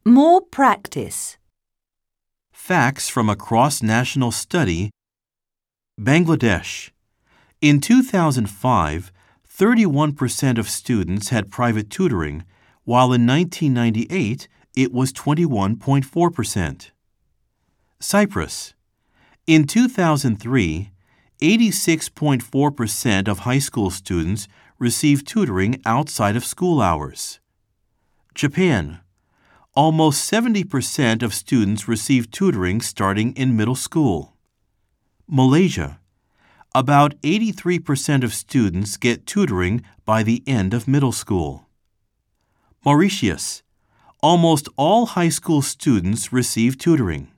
More practice. Facts from a cross-national study. Bangladesh. In 2005, 31% of students had private tutoring, while in 1998 it was 21.4%. Cyprus. In 2003, 86.4% of high school students received tutoring outside of school hours. Japan. Almost 70% of students receive tutoring starting in middle school. Malaysia. About 83% of students get tutoring by the end of middle school. Mauritius. Almost all high school students receive tutoring.